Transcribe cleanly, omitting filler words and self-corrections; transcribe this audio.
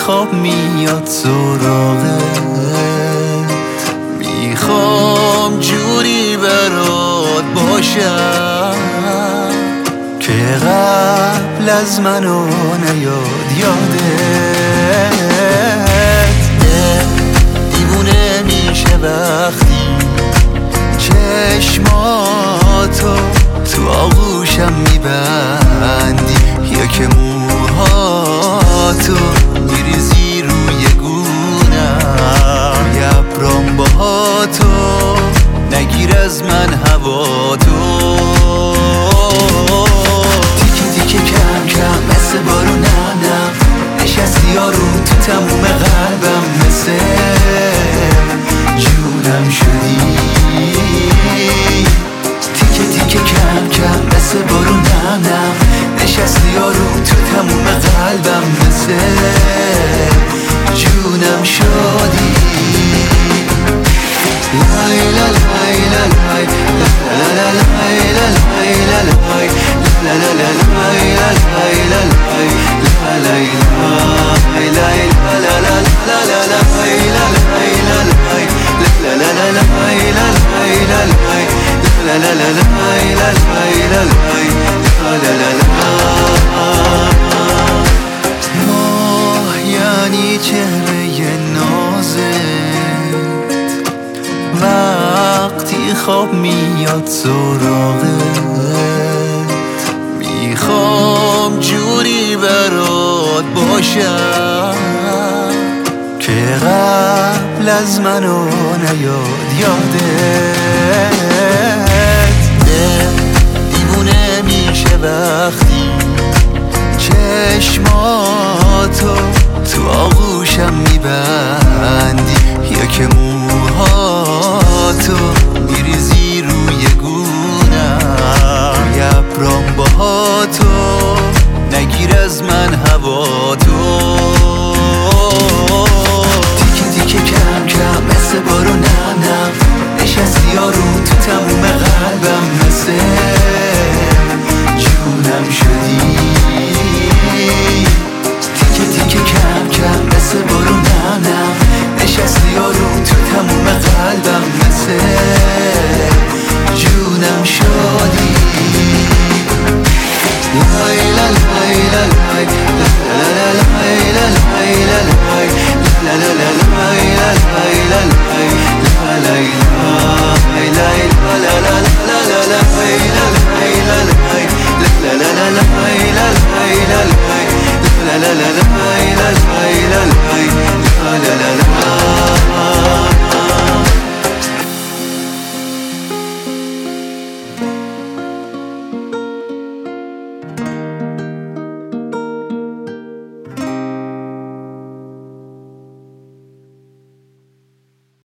خواب میاد سراغت، میخوام جوری برات باشم که قبل از منو نیاد یادت. دیوونه میشه وقتی چشماتو تو آغوشم میبندی، یا که موهاتو میریزی روی گونم، یا ابرام باهاتو نگیر از من هواتو. تیکه تیکه کم کم مثل بارونم نشستی یارو تو تموم قلبم، مثل جونم شدی. تیکه تیکه کم کم مثل بارونم نشستی یارو تو تموم قلبم، مثل جونم شدی. لای لای لای لای لای ماه یعنی چهره نازت، وقتی خواب میاد سراغت، میخوام جوری برات باشم که قبل از منو نیاد یادت. دیوونه میشه وقتی چشماتو تو آغوشم میبندی، یا که موهاتو میریزی روی گونم، یا ابرام باهاتو نگیر از من هواتو.